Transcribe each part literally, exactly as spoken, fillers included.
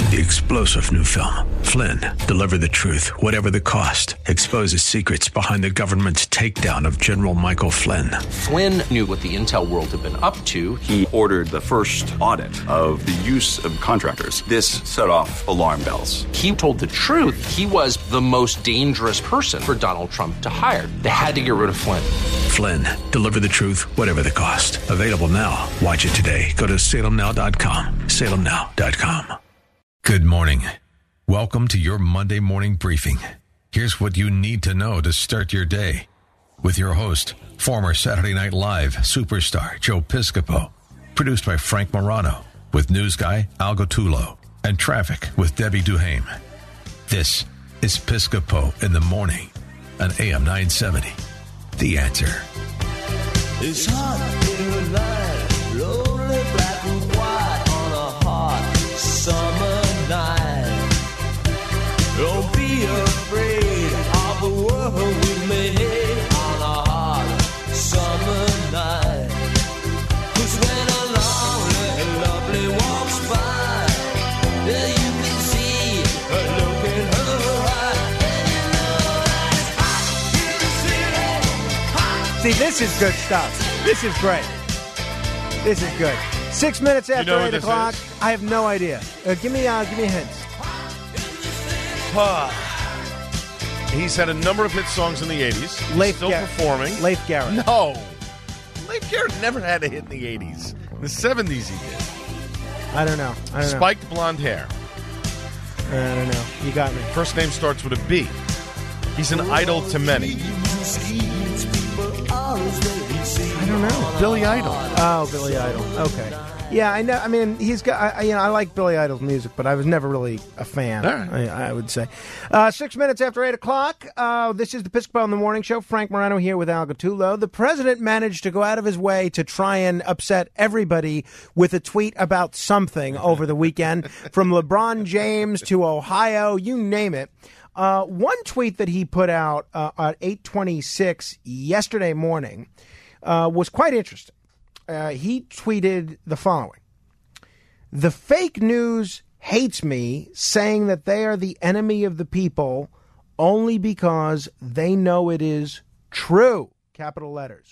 The explosive new film, Flynn, deliver the truth, whatever the cost, exposes secrets behind the government's takedown of General Michael Flynn. Flynn knew what the intel world had been up to. He ordered the first audit of the use of contractors. This set off alarm bells. He told the truth. He was the most dangerous person for Donald Trump to hire. They had to get rid of Flynn. Flynn, deliver the truth, whatever the cost. Available now. Watch it today. Go to salem now dot com. salem now dot com. Good morning. Welcome to your Monday morning briefing. Here's what you need to know to start your day. With your host, former Saturday Night Live superstar Joe Piscopo. Produced by Frank Morano. With news guy Al Gattullo. And traffic with Debbie Duhame. This is Piscopo in the morning on A M nine seventy. The Answer. It's hot in the night, lonely black and white on a hot summer night. Don't be afraid of the world we made on a hot summer night. 'Cause when a lonely, lovely walks by, there you can see a look in her eye, and you know it's hot in the city, hot. See, this is good stuff. This is great. This is good. Six minutes after You know what eight this o'clock. is? I have no idea. Uh, give me, uh, give me a hint. He's had a number of hit songs in the eighties. He's Leif still Gar- performing. Leif Garrett. No. Leif Garrett never had a hit in the eighties. In the seventies he did. I don't know. I don't know. Spiked blonde hair. I don't know. You got me. First name starts with a B. He's an idol to many. I don't know. Billy Idol. Oh, Billy Idol. Okay. Yeah, I know. I mean, he's got. I, you know, I like Billy Idol's music, but I was never really a fan. All right. I, I would say. Uh, six minutes after eight o'clock. Uh, this is the Piscopo in the Morning Show. Frank Morano here with Al Gattullo. The president managed to go out of his way to try and upset everybody with a tweet about something over the weekend, from LeBron James to Ohio, you name it. Uh, one tweet that he put out uh, at eight twenty-six yesterday morning uh, was quite interesting. Uh, he tweeted the following: "The fake news hates me, saying that they are the enemy of the people only because they know it is true." Capital letters.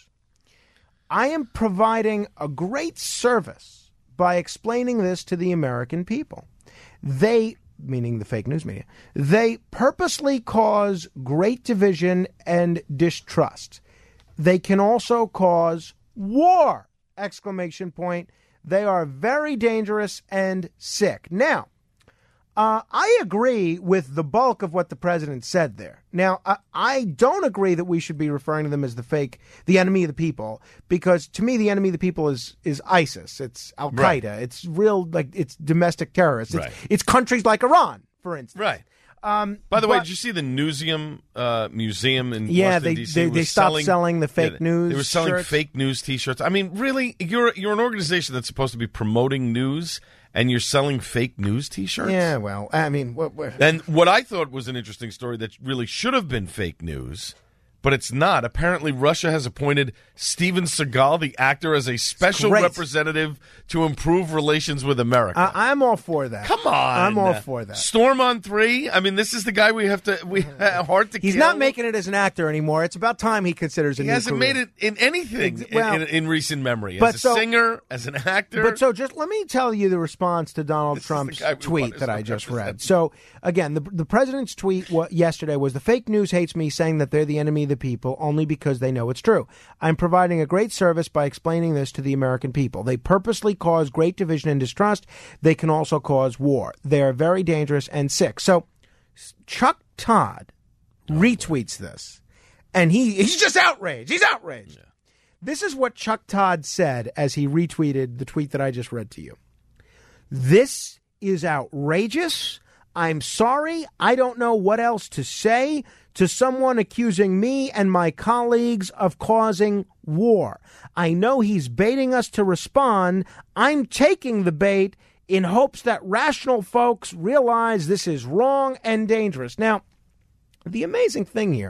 "I am providing a great service by explaining this to the American people. They," meaning the fake news media, "they purposely cause great division and distrust. They can also cause war!" Exclamation point. "They are very dangerous and sick." Now, uh, I agree with the bulk of what the president said there. Now, I, I don't agree that we should be referring to them as the fake, the enemy of the people, because to me, the enemy of the people is is ISIS. It's Al Qaeda. Right. It's real, like it's domestic terrorists. It's, Right. it's countries like Iran, for instance. Right. Um, By the way, but- did you see the Newseum uh, museum in Yeah, Washington, they- D C they- was they stopped selling, selling the fake yeah, news They were selling shirts. fake news T-shirts. I mean, really, you're you're an organization that's supposed to be promoting news, and you're selling fake news T-shirts? Yeah, well, I mean, what, what, And what I thought was an interesting story that really should have been fake news, but it's not. Apparently, Russia has appointed Steven Seagal, the actor, as a special great. representative to improve relations with America. I, I'm all for that. Come on, I'm all for that. Storm on three. I mean, this is the guy we have to we hard to. He's kill. not making it as an actor anymore. It's about time he considers a He new hasn't career. made it in anything Ex- well, in, in, in recent memory. but As a so- singer, as an actor. But so just let me tell you the response to Donald This is the Trump's guy we want tweet as that our I just representative. read. So again, the the president's tweet wa- yesterday was, "The fake news hates me, saying that they're the enemy of the people only because they know it's true. I'm providing a great service by explaining this to the American people. They purposely cause great division and distrust. They can also cause war. They are very dangerous and sick." So Chuck Todd retweets this, and he he's just outraged. He's outraged. This is what Chuck Todd said as he retweeted the tweet that I just read to you. "This is outrageous. I'm sorry. I don't know what else to say to someone accusing me and my colleagues of causing war. I know he's baiting us to respond. I'm taking the bait in hopes that rational folks realize this is wrong and dangerous." Now, the amazing thing here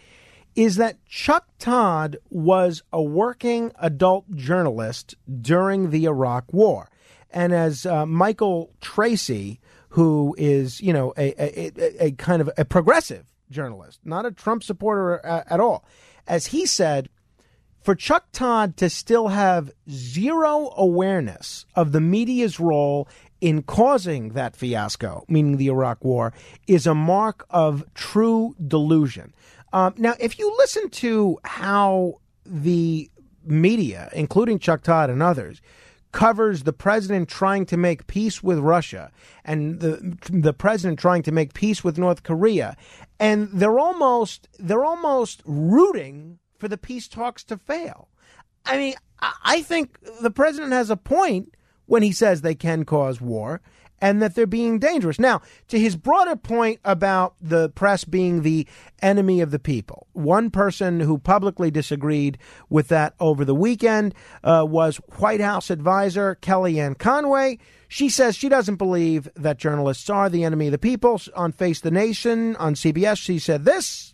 is that Chuck Todd was a working adult journalist during the Iraq War. And as uh, Michael Tracy, who is, you know, a, a, a, a kind of a progressive journalist, not a Trump supporter uh, at all, as he said, for Chuck Todd to still have zero awareness of the media's role in causing that fiasco, meaning the Iraq War, is a mark of true delusion. Um, now, if you listen to how the media, including Chuck Todd and others, covers the president trying to make peace with Russia and the the president trying to make peace with North Korea, and they're almost they're almost rooting for the peace talks to fail. I mean, I think the president has a point when he says they can cause war and that they're being dangerous. Now, to his broader point about the press being the enemy of the people, one person who publicly disagreed with that over the weekend uh, was White House advisor Kellyanne Conway. She says she doesn't believe that journalists are the enemy of the people. On Face the Nation on C B S, she said this.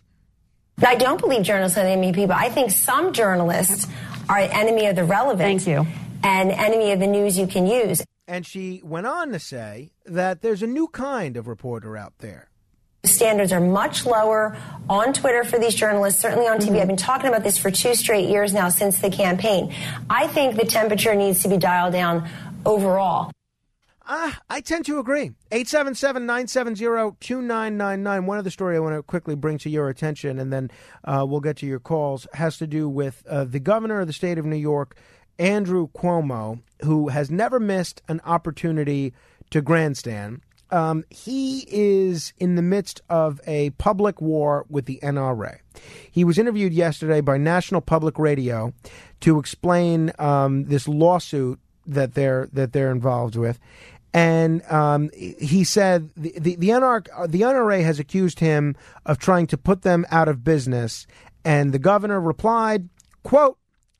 I don't believe journalists are the enemy of people. I think some journalists are an enemy of the relevant. Thank you. And enemy of the news you can use. And she went on to say that there's a new kind of reporter out there. Standards are much lower on Twitter for these journalists, certainly on T V. Mm-hmm. I've been talking about this for two straight years now since the campaign. I think the temperature needs to be dialed down overall. Uh, I tend to agree. eight seven seven, nine seven zero, two nine nine nine. One other story I want to quickly bring to your attention, and then uh, we'll get to your calls, has to do with uh, the governor of the state of New York, Andrew Cuomo, who has never missed an opportunity to grandstand. Um, he is in the midst of a public war with the N R A. He was interviewed yesterday by National Public Radio to explain um, this lawsuit that they're that they're involved with. And um, he said the, the, the, N R A, the N R A has accused him of trying to put them out of business. And the governor replied, quote,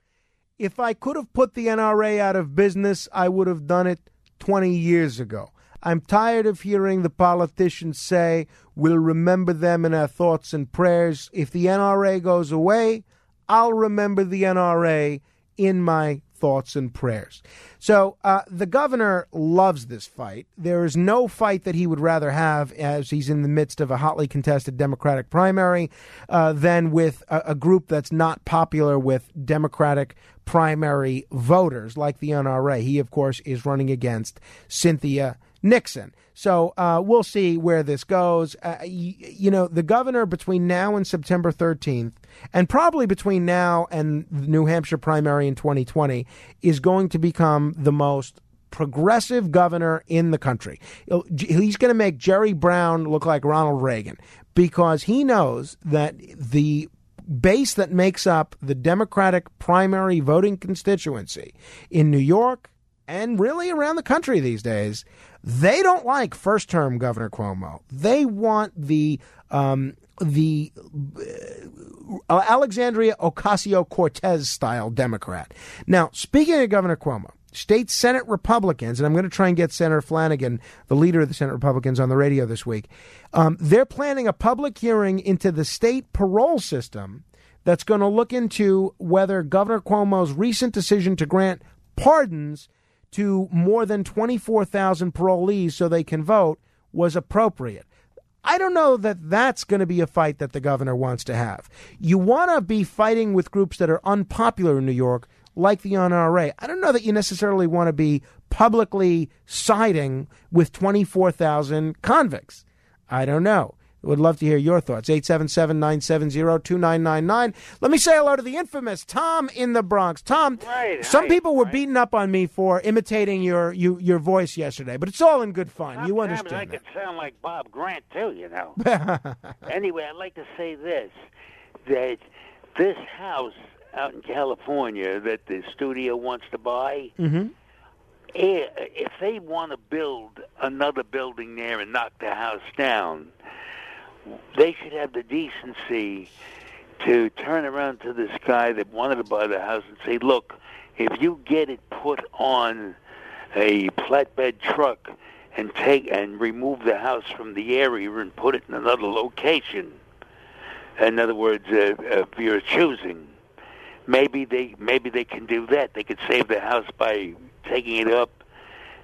"If I could have put the N R A out of business, I would have done it twenty years ago. I'm tired of hearing the politicians say we'll remember them in our thoughts and prayers. If the N R A goes away, I'll remember the N R A in my thoughts and prayers." So uh, the governor loves this fight. There is no fight that he would rather have, as he's in the midst of a hotly contested Democratic primary, uh, than with a, a group that's not popular with Democratic primary voters like the N R A. He, of course, is running against Cynthia Nixon. So uh, we'll see where this goes. Uh, you, you know, the governor between now and September thirteenth, and probably between now and the New Hampshire primary in twenty twenty, is going to become the most progressive governor in the country. He's going to make Jerry Brown look like Ronald Reagan, because he knows that the base that makes up the Democratic primary voting constituency in New York and really around the country these days, they don't like first-term Governor Cuomo. They want the um, the uh, Alexandria Ocasio-Cortez style Democrat. Now, speaking of Governor Cuomo, state Senate Republicans, and I'm going to try and get Senator Flanagan, the leader of the Senate Republicans, on the radio this week. Um, they're planning a public hearing into the state parole system that's going to look into whether Governor Cuomo's recent decision to grant pardons to more than twenty-four thousand parolees so they can vote was appropriate. I don't know that that's going to be a fight that the governor wants to have. You want to be fighting with groups that are unpopular in New York, like the N R A. I don't know that you necessarily want to be publicly siding with twenty-four thousand convicts. I don't know. Would love to hear your thoughts. eight seven seven, nine seven zero, two nine nine nine. Let me say hello to the infamous Tom in the Bronx. Tom, right, some hi, people were right. beating up on me for imitating your you, your voice yesterday, but it's all in good fun. Sometimes You understand I that. could sound like Bob Grant, too, you know. Anyway, I'd like to say this, that this house out in California that the studio wants to buy, Mm-hmm. if they want to build another building there and knock the house down, they should have the decency to turn around to this guy that wanted to buy the house and say, look, if you get it put on a flatbed truck and take and remove the house from the area and put it in another location, in other words, uh, of your choosing, maybe they maybe they can do that. They could save the house by taking it up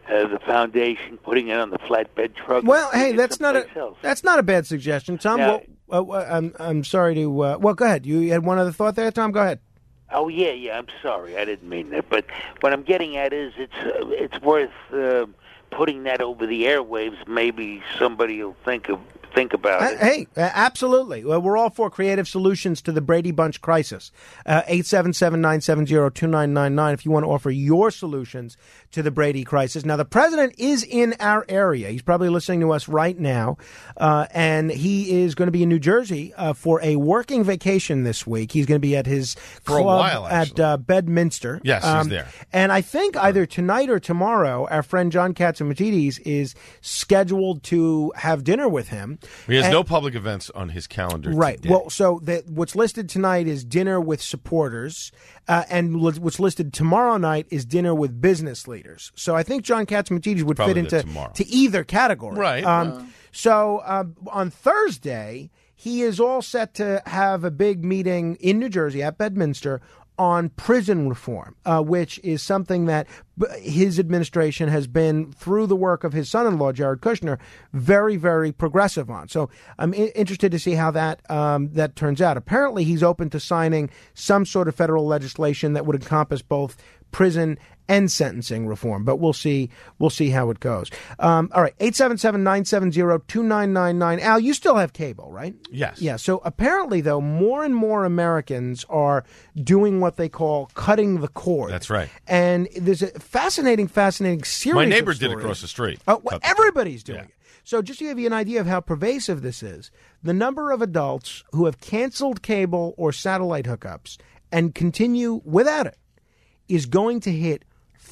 uh, the foundation, putting it on the flatbed truck. Well, hey, it that's not a someplace else. that's not a bad suggestion, Tom. Now- well, uh, I'm I'm sorry to. Uh, well, go ahead. You had one other thought there, Tom. Go ahead. Oh yeah, yeah. I'm sorry, I didn't mean that. But what I'm getting at is, it's uh, it's worth uh, putting that over the airwaves. Maybe somebody will think of think about Uh, it. hey, uh, absolutely. Well, we're all for creative solutions to the Brady Bunch crisis. Uh, eight seven seven, nine seven zero, two nine nine nine if you want to offer your solutions to the Brady crisis. Now, the president is in our area. He's probably listening to us right now, uh, and he is going to be in New Jersey uh, for a working vacation this week. He's going to be at his For a club while, at actually. uh, Bedminster. Yes, he's there. And I think either tonight or tomorrow, our friend John Katzimatidis is scheduled to have dinner with him. He has And- no public events on his calendar. Right. today. Well, so the, what's listed tonight is dinner with supporters, uh, and li- what's listed tomorrow night is dinner with business leaders. So I think John Katzimatidis would Probably fit the into tomorrow. to either category. Right. Um, So uh, on Thursday, he is all set to have a big meeting in New Jersey at Bedminster on prison reform, uh, which is something that b- his administration has been, through the work of his son-in-law, Jared Kushner, very, very progressive on. So I'm I- interested to see how that um, that turns out. Apparently, he's open to signing some sort of federal legislation that would encompass both prison and sentencing reform, but we'll see. We'll see how it goes. Um, all right, eight seven seven, nine seven zero, two nine nine nine. Al, you still have cable, right? Yes. Yeah. So apparently, though, more and more Americans are doing what they call cutting the cord. That's right. And there's a fascinating, fascinating series. My neighbor of did stories. across the street. Oh, well, Cut the everybody's doing Yeah. it. So just to give you an idea of how pervasive this is, the number of adults who have canceled cable or satellite hookups and continue without it is going to hit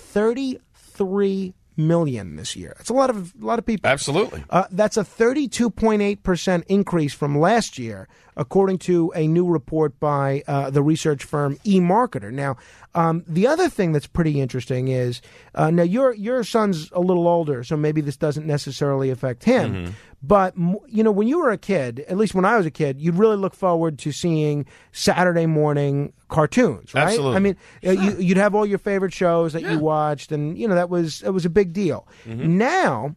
thirty-three million this year. That's a lot of a lot of people. Absolutely. Uh, that's a thirty-two point eight percent increase from last year, according to a new report by uh, the research firm eMarketer. Now, um, the other thing that's pretty interesting is uh, now your your son's a little older, so maybe this doesn't necessarily affect him. Mm-hmm. But, m- you know, when you were a kid, at least when I was a kid, you'd really look forward to seeing Saturday morning cartoons, right? Absolutely. I mean, uh, you, you'd have all your favorite shows that you watched, and, you know, that was it was a big deal. Mm-hmm. Now,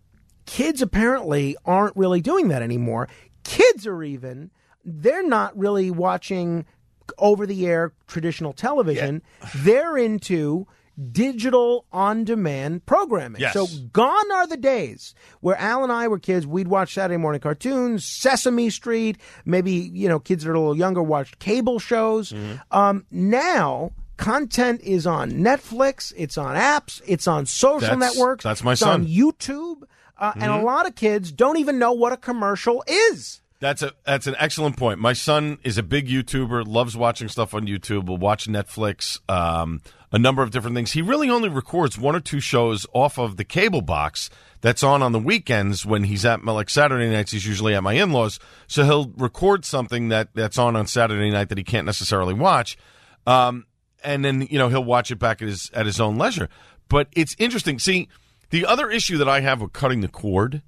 kids apparently aren't really doing that anymore. Kids are even, they're not really watching over-the-air traditional television. They're into digital on-demand programming. Yes. So gone are the days where Al and I were kids. We'd watch Saturday morning cartoons, Sesame Street. Maybe, you know, kids that are a little younger watched cable shows. Um, now, content is on Netflix. It's on apps. It's on social That's- networks. that's my it's son. on YouTube. Uh, And a lot of kids don't even know what a commercial is. That's a that's an excellent point. My son is a big YouTuber, loves watching stuff on YouTube. Will watch Netflix, um, a number of different things. He really only records one or two shows off of the cable box that's on on the weekends when he's at my, like Saturday nights. He's usually at my in-laws, so he'll record something that that's on on Saturday night that he can't necessarily watch, um, and then you know he'll watch it back at his at his own leisure. But it's interesting. See, the other issue that I have with cutting the cord.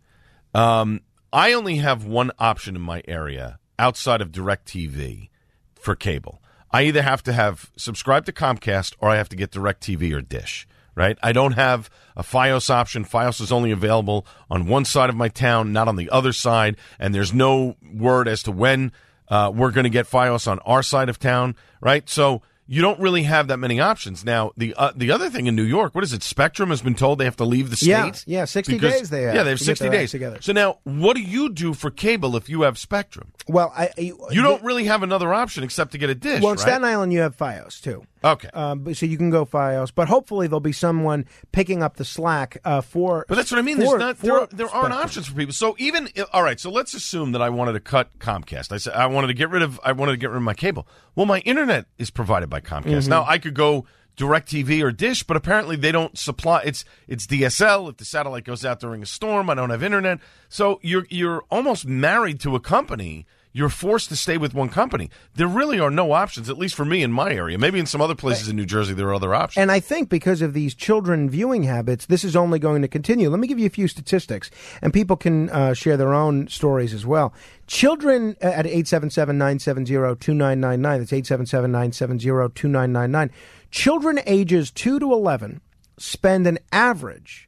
Um, I only have one option in my area outside of DirecTV for cable. I either have to have subscribe to Comcast or I have to get DirecTV or Dish, right? I don't have a Fios option. Fios is only available on one side of my town, not on the other side, and there's no word as to when uh, we're going to get Fios on our side of town, right? So you don't really have that many options. Now, the uh, the other thing in New York, what is it? Spectrum has been told they have to leave the state. Yeah, yeah, sixty Because- days they have. Yeah, they have to get sixty their days. acts together. So now, what do you do for cable if you have Spectrum? Well, I, I You don't really have another option except to get a dish, Well, in right? Staten Island, you have Fios too. Okay. Um, but- so you can go Fios, but hopefully there'll be someone picking up the slack uh, for. But that's what I mean. for- There's not for there, there aren't Spectrum. options for people. So even all right. So let's assume that I wanted to cut Comcast. I said I wanted to get rid of I wanted to get rid of my cable. Well, my internet is provided by Comcast. Mm-hmm. Now I could go DirecTV or Dish, but apparently they don't supply. It's it's D S L. If the satellite goes out during a storm, I don't have internet. So you're you're almost married to a company. You're forced to stay with one company. There really are no options, at least for me in my area. Maybe in some other places in New Jersey there are other options. And I think because of these children viewing habits, this is only going to continue. Let me give you a few statistics, and people can uh, share their own stories as well. Children uh, at eight seven seven, nine seven zero, two nine nine nine, that's eight seven seven, nine seven zero, two nine nine nine. Children ages two to eleven spend an average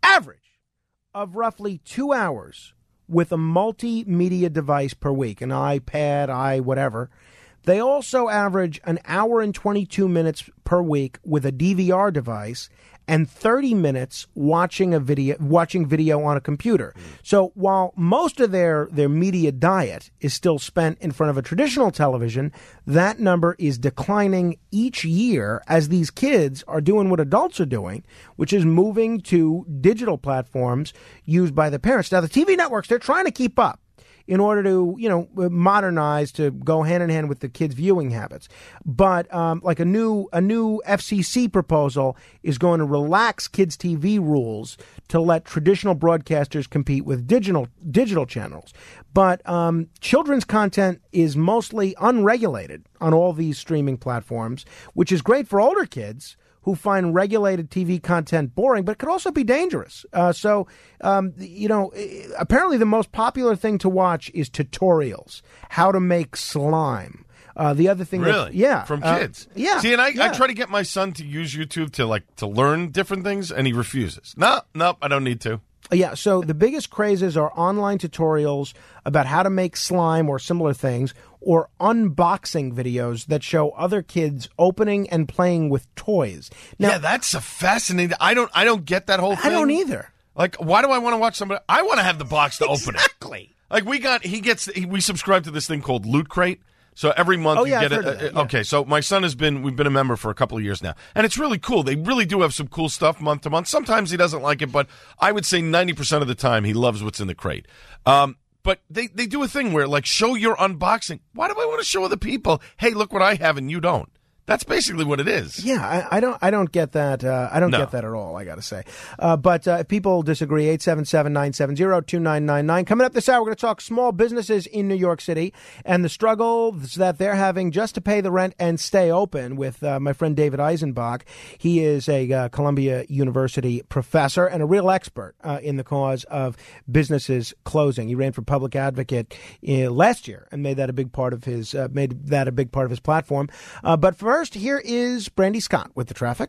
average of roughly two hours with a multimedia device per week, an iPad, i whatever. They also average an hour and twenty-two minutes per week with a D V R device and thirty minutes watching a video, watching video on a computer. So while most of their, their media diet is still spent in front of a traditional television, that number is declining each year as these kids are doing what adults are doing, which is moving to digital platforms used by the parents. Now, the T V networks, they're trying to keep up in order to, you know, modernize to go hand in hand with the kids' viewing habits. But um, like a new a new F C C proposal is going to relax kids' T V rules to let traditional broadcasters compete with digital digital channels. But um, children's content is mostly unregulated on all these streaming platforms, which is great for older kids who find regulated T V content boring, but it could also be dangerous. Uh, so, um, you know, apparently the most popular thing to watch is tutorials, how to make slime. Uh, the other thing, really, that, yeah, from uh, kids, yeah. See, and I, yeah. I try to get my son to use YouTube to like to learn different things, and he refuses. No, no, I don't need to. Yeah, so the biggest crazes are online tutorials about how to make slime or similar things, or unboxing videos that show other kids opening and playing with toys. Now, yeah, that's a fascinating. I don't, I don't get that whole thing. I don't either. Like, why do I want to watch somebody? I want to have the box to open it. Exactly. Like we got, he gets, he, we subscribe to this thing called Loot Crate. So every month oh, you yeah, get I've a, heard of that, yeah. Okay, so my son has been, we've been a member for a couple of years now. And it's really cool. They really do have some cool stuff month to month. Sometimes he doesn't like it, but I would say ninety percent of the time he loves what's in the crate. Um, but they, they do a thing where, like, show your unboxing. Why do I want to show other people, hey, look what I have and you don't? That's basically what it is. Yeah, I, I don't. I don't get that. Uh, I don't No. get that at all. I got to say. Uh, but uh, if people disagree, eight seven seven nine seven zero two nine nine nine. Coming up this hour, we're going to talk small businesses in New York City and the struggles that they're having just to pay the rent and stay open. With uh, my friend David Eisenbach. He is a uh, Columbia University professor and a real expert uh, in the cause of businesses closing. He ran for public advocate uh, last year and made that a big part of his uh, made that a big part of his platform. Uh, but for First, here is Brandy Scott with the traffic.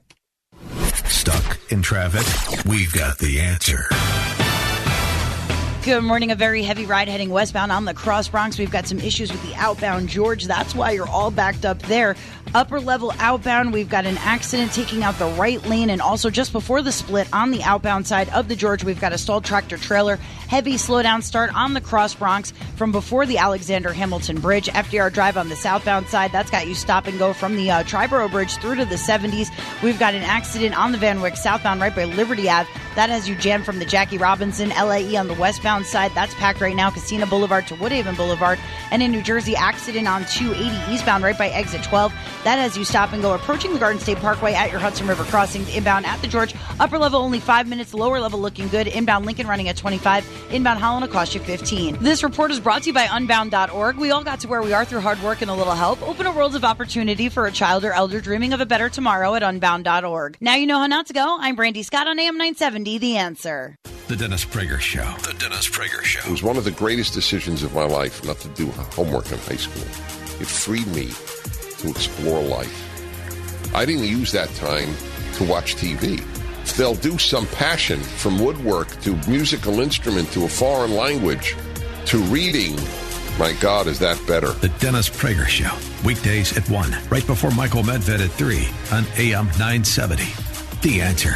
Stuck in traffic? We've got the answer. Good morning. A very heavy ride heading westbound on the Cross Bronx. We've got some issues with the outbound George. That's why you're all backed up there. Upper level outbound, we've got an accident taking out the right lane, and also just before the split on the outbound side of the George, we've got a stalled tractor trailer. Heavy slowdown start on the Cross Bronx from before the Alexander Hamilton Bridge. F D R Drive on the southbound side, that's got you stop and go from the uh, Triborough Bridge through to the seventies. We've got an accident on the Van Wyck southbound right by Liberty Ave. That has you jammed from the Jackie Robinson L A E on the westbound side. That's packed right now. Casino Boulevard to Woodhaven Boulevard. And in New Jersey, accident on two eighty eastbound right by exit twelve. That has you stop and go approaching the Garden State Parkway at your Hudson River crossing. Inbound at the George. Upper level only five minutes. Lower level looking good. Inbound Lincoln running at twenty-five. Inbound Holland will cost you fifteen. This report is brought to you by unbound dot org. We all got to where we are through hard work and a little help. Open a world of opportunity for a child or elder dreaming of a better tomorrow at unbound dot org. Now you know how not to go. I'm Brandy Scott on A M nine seventy, The Answer. The Dennis Prager Show. The Dennis Prager Show. It was one of the greatest decisions of my life not to do homework in high school. It freed me to explore life. I didn't use that time to watch T V. They'll do some passion from woodwork to musical instrument to a foreign language to reading. My God, is that better? The Dennis Prager Show. Weekdays at one, right before Michael Medved at three on A M nine seventy. The Answer.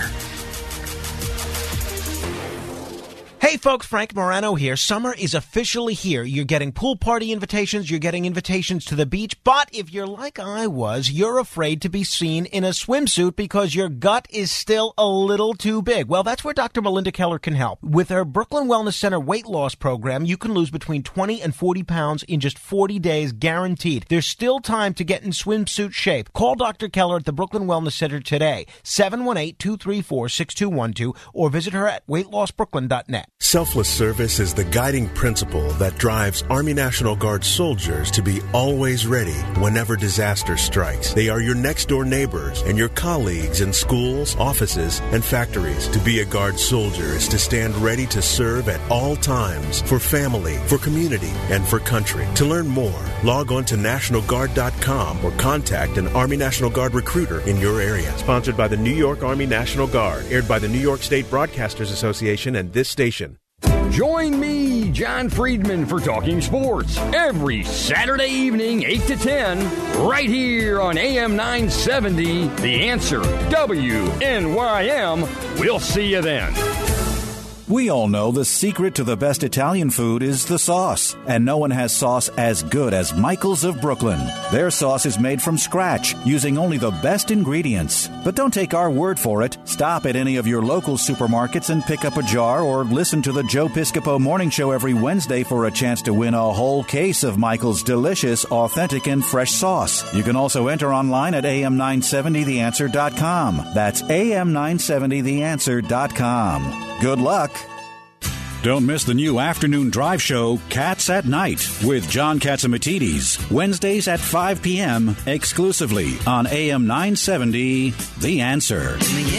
Hey folks, Frank Morano here. Summer is officially here. You're getting pool party invitations, you're getting invitations to the beach, but if you're like I was, you're afraid to be seen in a swimsuit because your gut is still a little too big. Well, that's where Doctor Melinda Keller can help. With her Brooklyn Wellness Center weight loss program, you can lose between twenty and forty pounds in just forty days, guaranteed. There's still time to get in swimsuit shape. Call Doctor Keller at the Brooklyn Wellness Center today, seven one eight, two three four, six two one two, or visit her at weight loss brooklyn dot net. Selfless service is the guiding principle that drives Army National Guard soldiers to be always ready whenever disaster strikes. They are your next-door neighbors and your colleagues in schools, offices, and factories. To be a Guard soldier is to stand ready to serve at all times for family, for community, and for country. To learn more, log on to National Guard dot com or contact an Army National Guard recruiter in your area. Sponsored by the New York Army National Guard, aired by the New York State Broadcasters Association and this station. Join me, John Friedman, for Talking Sports every Saturday evening, eight to ten, right here on A M nine seventy, The Answer, W N Y M. We'll see you then. We all know the secret to the best Italian food is the sauce, and no one has sauce as good as Michael's of Brooklyn. Their sauce is made from scratch, using only the best ingredients. But don't take our word for it. Stop at any of your local supermarkets and pick up a jar, or listen to the Joe Piscopo Morning Show every Wednesday for a chance to win a whole case of Michael's delicious, authentic, and fresh sauce. You can also enter online at A M nine seventy the answer dot com. That's A M nine seventy the answer dot com. Good luck. Don't miss the new afternoon drive show, Cats at Night, with John Catsimatidis, Wednesdays at five p.m., exclusively on A M nine seventy, The Answer.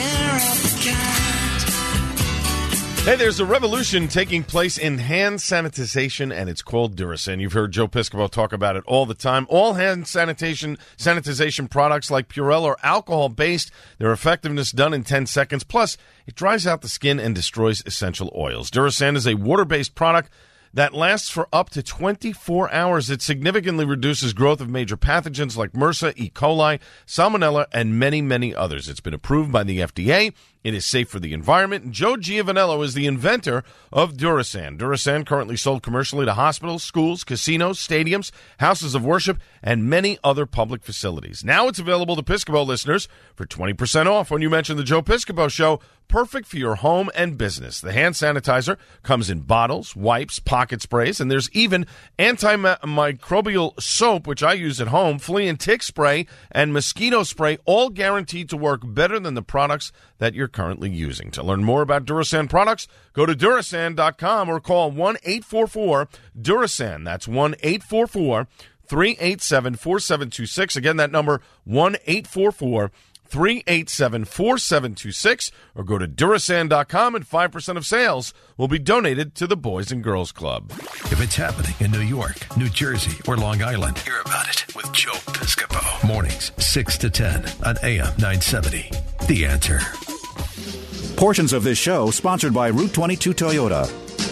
Hey, there's a revolution taking place in hand sanitization, and it's called Durasan. You've heard Joe Piscopo talk about it all the time. All hand sanitation sanitization products like Purell are alcohol-based. Their effectiveness done in ten seconds. Plus, it dries out the skin and destroys essential oils. Durasan is a water-based product that lasts for up to twenty-four hours. It significantly reduces growth of major pathogens like MRSA, E. coli, Salmonella, and many, many others. It's been approved by the F D A. It is safe for the environment. And Joe Giovanello is the inventor of Durasan. Durasan currently sold commercially to hospitals, schools, casinos, stadiums, houses of worship, and many other public facilities. Now it's available to Piscopo listeners for twenty percent off when you mention the Joe Piscopo Show. Perfect for your home and business. The hand sanitizer comes in bottles, wipes, pocket sprays, and there's even antimicrobial soap, which I use at home, flea and tick spray, and mosquito spray, all guaranteed to work better than the products that you're currently using. To learn more about Durasan products, go to Durasan dot com or call one eight four four Durasan. That's one eight four four three eight seven four seven two six. Again, that number, one eight four four three eight seven four seven two six, or go to Durasan dot com and five percent of sales will be donated to the Boys and Girls Club. If it's happening in New York, New Jersey, or Long Island, hear about it with Joe Piscopo. Mornings, six to ten on A M nine seventy. The Answer. Portions of this show sponsored by Route twenty-two Toyota.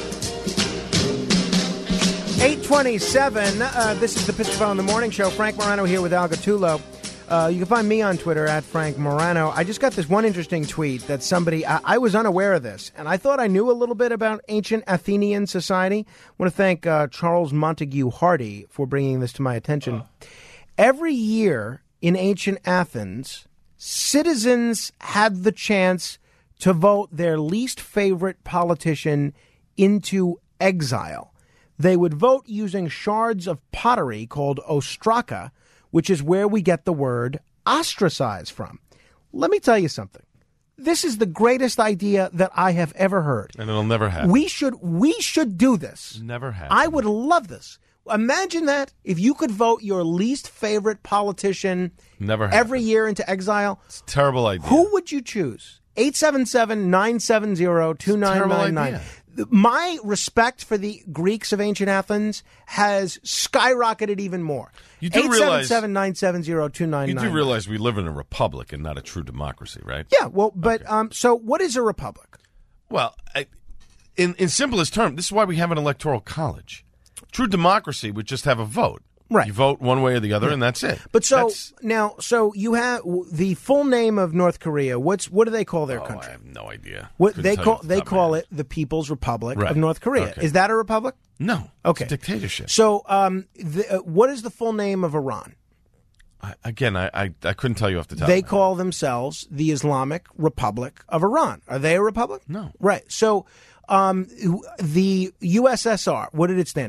eight twenty-seven, uh, this is the Piscopo in the Morning Show. Frank Morano here with Al Gattulo. Uh, you can find me on Twitter at Frank Morano. I just got this one interesting tweet that somebody, I, I was unaware of this, and I thought I knew a little bit about ancient Athenian society. I want to thank uh, Charles Montague Hardy for bringing this to my attention. Uh. Every year in ancient Athens, citizens had the chance to vote their least favorite politician into exile. They would vote using shards of pottery called ostraka, which is where we get the word ostracize from. Let me tell you something. This is the greatest idea that I have ever heard. And it'll never happen. We should we should do this. Never happen. I would love this. Imagine that if you could vote your least favorite politician never every year into exile. It's a terrible idea. Who would you choose? eight seven seven, nine seven zero, two nine nine nine. My respect for the Greeks of ancient Athens has skyrocketed even more. You do realize eight seven seven, nine seven zero, two nine nine nine. You do realize we live in a republic and not a true democracy, right? Yeah, well, but okay. um, so what is a republic? Well, I, in in simplest terms, this is why we have an electoral college. True democracy would just have a vote. Right. You vote one way or the other, yeah. and that's it. But so that's, now, so you have the full name of North Korea. What's what do they call their oh, country? I have no idea. What they call they call it the People's Republic right. of North Korea. Okay. Is that a republic? No. Okay. It's a dictatorship. So, um, the, uh, what is the full name of Iran? I, again, I, I I couldn't tell you off the top. They of my call head. themselves the Islamic Republic of Iran. Are they a republic? No. Right. So, um, the U S S R. What did it stand for?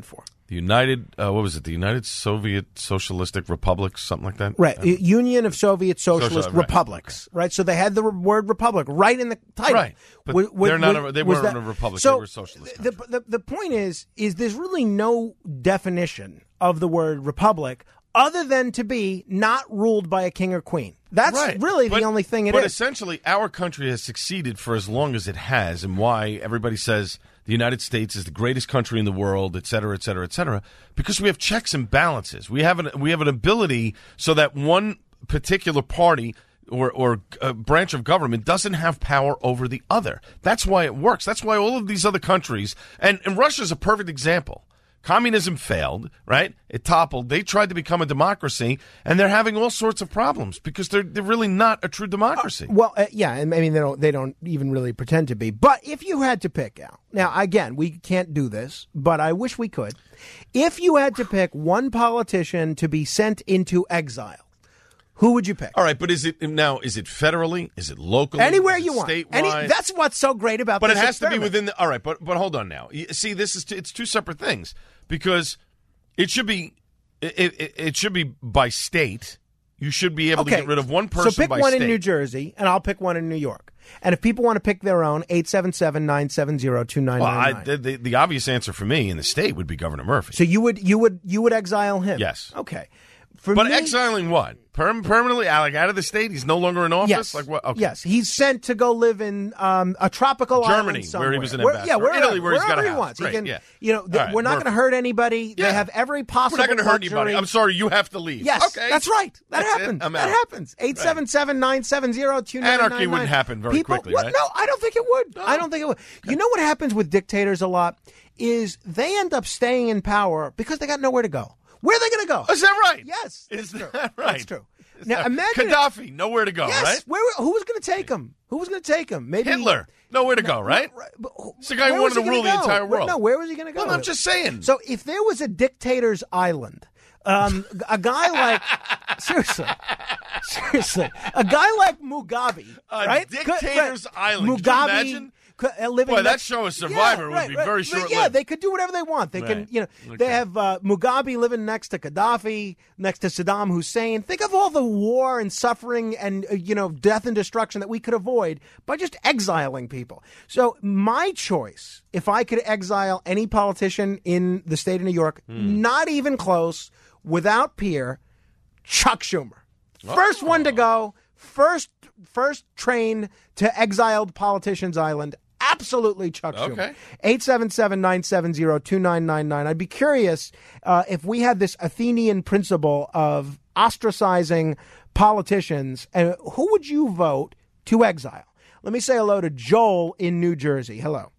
The United, uh, what was it? The United Soviet Socialistic Republics, something like that? Right. Uh, Union of Soviet Socialist Social- right. Republics. Right. So they had the word republic right in the title. Right. But W- w- they're not w- a, they was weren't that- a republic. So they were socialist. the, the, the point is, is there's really no definition of the word republic other than to be not ruled by a king or queen. That's Right. really But- the only thing it but is. essentially, our country has succeeded for as long as it has, and why everybody says the United States is the greatest country in the world, et cetera, et cetera, et cetera, because we have checks and balances. We have an we have an ability so that one particular party or or uh, branch of government doesn't have power over the other. That's why it works. That's why all of these other countries, and, and Russia's a perfect example. Communism failed, right? It toppled. They tried to become a democracy, and they're having all sorts of problems because they're they're really not a true democracy. Uh, well, uh, yeah, and I mean they don't they don't even really pretend to be. But if you had to pick out now, again, we can't do this, but I wish we could. If you had to pick one politician to be sent into exile, who would you pick? All right, but is it now? Is it federally? Is it locally? Anywhere is it you want. Statewide? Any, that's what's so great about. But it this has to be experiment. within the. All right, but but hold on now. You- See, this is t- it's two separate things because it should be it, it, it should be by state. You should be able Okay, to get rid of one person So pick by one state. in New Jersey, and I'll pick one in New York. And if people want to pick their own, eight seven seven, nine seven zero, two nine Well, nine I, nine. the, the the obvious answer for me in the state would be Governor Murphy. So you would you would you would exile him? Yes. Okay. For but me, exiling what? Perm- permanently, like out of the state? He's no longer in office. Yes. Like what? Okay. Yes, he's sent to go live in um, a tropical Germany, island somewhere. where he was an Where- ambassador. Yeah, wherever, Italy, where he's got a wherever he house. wants. He Great, can, yeah. you know, th- All right, we're not Murphy. going to hurt anybody. Yeah. They have every We're possible. not going to hurt luxury. anybody. I'm sorry, you have to leave. Yes, okay. that's right. That That's it. happens. I'm That out. happens. eight seven seven, nine seven zero, two nine nine nine. Anarchy wouldn't happen very People, quickly, what? right? No, I don't think it would. I don't think it would. You know what happens with dictators a lot is they end up staying in power because they got nowhere to go. Where are they going to go? Is that right? Yes, Is that's true. that right? That's true. Is Now that- imagine Gaddafi, nowhere to go, yes, right? Where? Who was going to take him? Who was going to take him? Maybe Hitler, nowhere to go, right? It's the guy who Where was wanted to he rule gonna the go? entire Where- world. no, where was he going to go? Well, I'm just saying. So if there was a dictator's island, um, a guy like seriously, seriously, a guy like Mugabe, A right? dictator's Could- island. Could you Mugabe. imagine? Could, uh, living Boy, that next- show of Survivor Yeah, would right, be right. very But short-lived. Yeah, they could do whatever they want. They can, Right. you know, Okay. they have uh, Mugabe living next to Gaddafi, next to Saddam Hussein. Think of all the war and suffering and uh, you know death and destruction that we could avoid by just exiling people. So my choice, if I could exile any politician in the state of New York, Hmm. not even close, without peer, Chuck Schumer. First one to go, first first train to exiled politicians island. Absolutely, Chuck Schumer. Okay. eight seven seven, nine seven zero, two nine nine nine. I'd be curious uh, if we had this Athenian principle of ostracizing politicians, and who would you vote to exile? Let me say hello to Joel in New Jersey. Hello.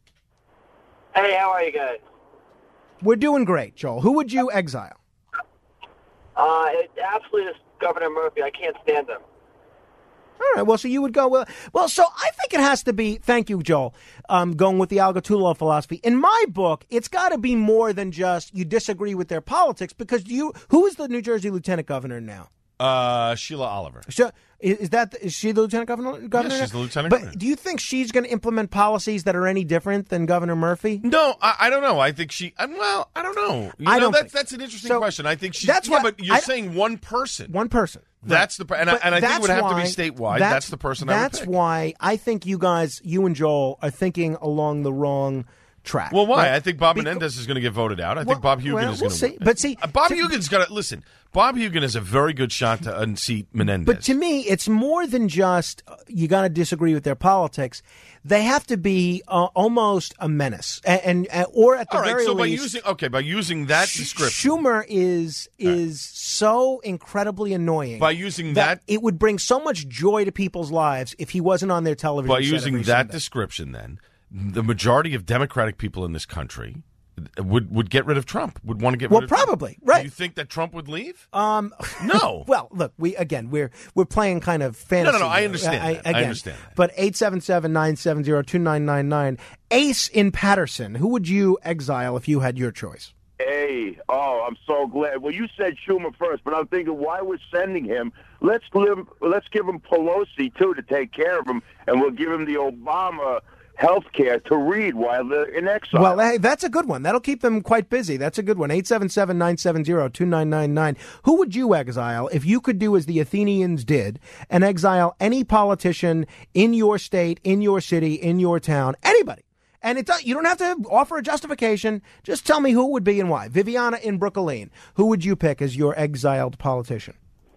Hey, how are you guys? We're doing great, Joel. Who would you exile? Uh, it absolutely is Governor Murphy. I can't stand him. All right. Well, so you would go well. Well, so I think it has to be. Thank you, Joel. Um, going with the Al Gattullo philosophy. In my book, it's got to be more than just you disagree with their politics, because you. Who is the New Jersey lieutenant governor now? Uh, Sheila Oliver. So, is, is that is she the lieutenant governor? governor Yes, she's now? the lieutenant but governor. do you think she's going to implement policies that are any different than Governor Murphy? No, I, I don't know. I think she. um, Well, I don't know. You I know, don't That's think- that's an interesting so, question. I think she. that's yeah, why- but you're I- saying one person. One person. That's the. And, I, But and I think it would that's have why- to be statewide. That's, the person. I would That's pick. why I think you guys, you and Joel, are thinking along the wrong track. Well, why? right? I think Bob Beca- Menendez is going to get voted out. I Well, think Bob Hugan well, is we'll going see. to. But see, Bob to- Hugan's got to listen. Bob Hugan has a very good shot to unseat Menendez. But to me, it's more than just uh, you got to disagree with their politics. They have to be uh, almost a menace, and, and, and or at the all right. very So by least, using okay, by using that description, Schumer is is so incredibly annoying. By using that, that- it would bring so much joy to people's lives if he wasn't on their television. by set using every that Sunday. description, then the majority of Democratic people in this country would would get rid of Trump. Would want to get Well, rid of Trump. probably, right. Do you think that Trump would leave? Um, No. well, look, we again we're we're playing kind of fantasy. No, no, no, I here. understand that. I again, understand that. But eight seven seven nine seven zero two nine nine nine. Ace in Patterson. Who would you exile if you had your choice? Hey, oh, I'm so glad. Well, you said Schumer first, but I'm thinking why we're sending him. Let's live, let's give him Pelosi too to take care of him, and we'll give him the Obama health care to read while they're in exile. Well, hey, that's a good one. That'll keep them quite busy. That's a good one. eight seven seven, nine seven zero, two nine nine nine. Who would you exile if you could do as the Athenians did and exile any politician in your state, in your city, in your town, anybody? And it you don't have to offer a justification. Just tell me who it would be and why. Viviana in Brooklyn, who would you pick as your exiled politician?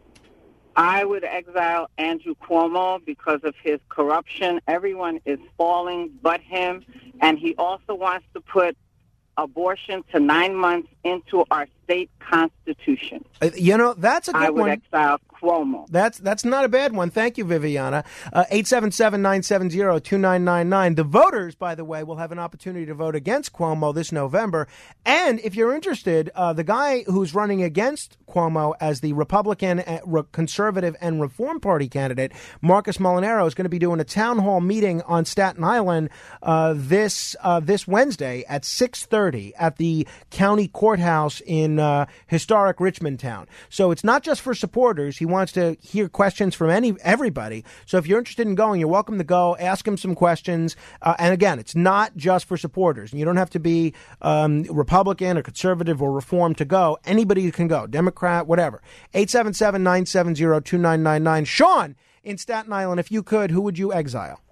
I would exile Andrew Cuomo because of his corruption. Everyone is falling but him, and he also wants to put abortion to nine months into our state constitution. Uh, you know, that's a good one. I would one. exile Cuomo. That's that's not a bad one. Thank you, Viviana. Uh, eight seven seven, nine seven zero, two nine nine nine. The voters, by the way, will have an opportunity to vote against Cuomo this November. And if you're interested, uh, the guy who's running against Cuomo as the Republican, uh, re- Conservative, and Reform Party candidate, Marcus Molinaro, is going to be doing a town hall meeting on Staten Island uh, this uh, this Wednesday at six thirty at the county courthouse in uh, historic Richmond Town. So it's not just for supporters. He wants to hear questions from any everybody. So if you're interested in going, you're welcome to go. Ask him some questions. Uh, and again, it's not just for supporters. You don't have to be um, Republican or Conservative or Reform to go. Anybody can go. Democrat, whatever. eight seven seven, nine seven zero, two nine nine nine. Sean in Staten Island, if you could, who would you exile?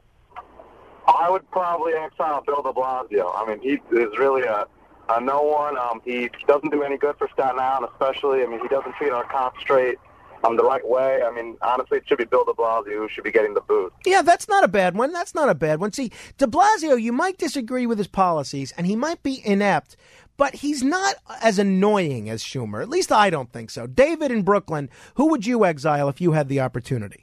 I would probably exile Bill de Blasio. I mean, he is really a, a no one. Um, he doesn't do any good for Staten Island, especially. I mean, he doesn't treat our cops straight um, the right way. I mean, honestly, it should be Bill de Blasio who should be getting the boot. Yeah, that's not a bad one. That's not a bad one. See, de Blasio, you might disagree with his policies, and he might be inept, but he's not as annoying as Schumer. At least I don't think so. David in Brooklyn, who would you exile if you had the opportunity?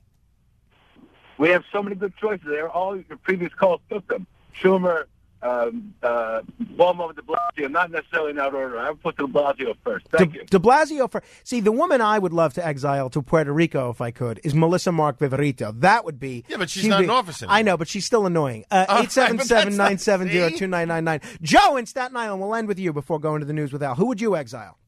We have so many good choices there. All the previous calls took them. Schumer, um, uh, Cuomo, de Blasio, not necessarily in that order. I would put de Blasio first. Thank de, you. De Blasio first. See, the woman I would love to exile to Puerto Rico, if I could, is Melissa Mark Viverito. That would be... Yeah, but she's not be, in office anymore. I know, but she's still annoying. Uh, eight seven seven, nine seven zero, two nine nine nine. Joe in Staten Island, we'll end with you before going to the news with Al. Who would you exile?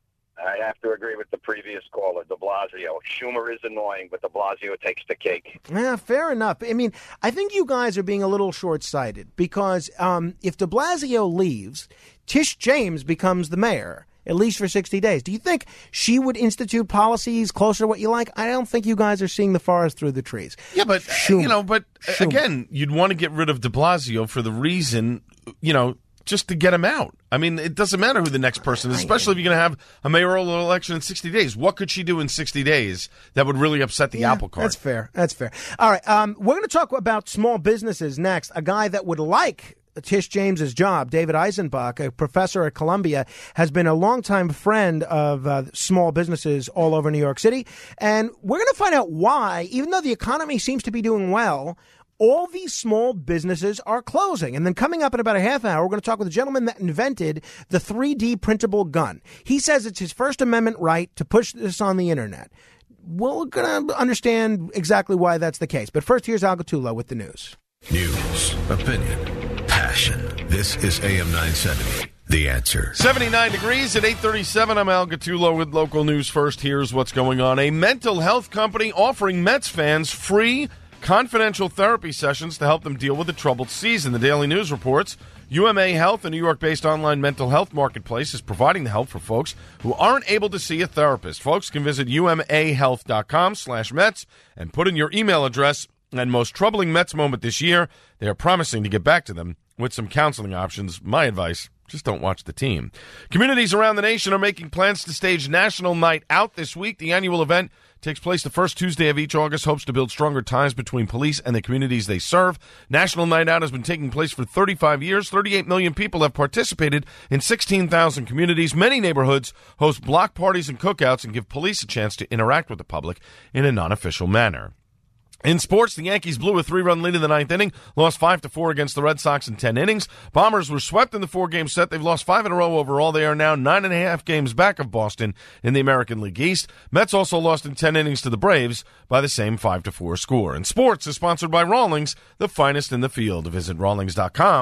I have to agree with the previous caller, de Blasio. Schumer is annoying, but de Blasio takes the cake. Yeah, fair enough. I mean, I think you guys are being a little short-sighted because um, if de Blasio leaves, Tish James becomes the mayor, at least for sixty days. Do you think she would institute policies closer to what you like? I don't think you guys are seeing the forest through the trees. Yeah, but, Schumer. you know, but Schumer. again, you'd want to get rid of de Blasio for the reason, you know, just to get him out. I mean, it doesn't matter who the next person is, especially if you're going to have a mayoral election in sixty days. What could she do in sixty days that would really upset the Yeah, apple cart? That's fair. That's fair. All right. Um, we're going to talk about small businesses next. A guy that would like Tish James's job, David Eisenbach, a professor at Columbia, has been a longtime friend of uh, small businesses all over New York City. And we're going to find out why, even though the economy seems to be doing well, all these small businesses are closing. And then coming up in about a half hour, we're going to talk with a gentleman that invented the three D printable gun. He says it's his First Amendment right to push this on the internet. We're going to understand exactly why that's the case. But first, here's Al Gattullo with the news. News, opinion, passion. This is A M nine seventy. The Answer. seventy-nine degrees at eight thirty-seven. I'm Al Gattullo with local news first. Here's what's going on. A mental health company offering Mets fans free confidential therapy sessions to help them deal with a troubled season. The Daily News reports U M A Health, a New York-based online mental health marketplace, is providing the help for folks who aren't able to see a therapist. Folks can visit U M A health dot com slash Mets and put in your email address. And most troubling Mets moment this year, they are promising to get back to them with some counseling options. My advice, just don't watch the team. Communities around the nation are making plans to stage National Night Out this week. The annual event takes place the first Tuesday of each August, hopes to build stronger ties between police and the communities they serve. National Night Out has been taking place for thirty-five years. thirty-eight million people have participated in sixteen thousand communities. Many neighborhoods host block parties and cookouts and give police a chance to interact with the public in a non-official manner. In sports, the Yankees blew a three-run lead in the ninth inning, lost five to four against the Red Sox in ten innings. Bombers were swept in the four-game set. They've lost five in a row overall. They are now nine and a half games back of Boston in the American League East. Mets also lost in ten innings to the Braves by the same five to four score. And sports is sponsored by Rawlings, the finest in the field. Visit Rawlings dot com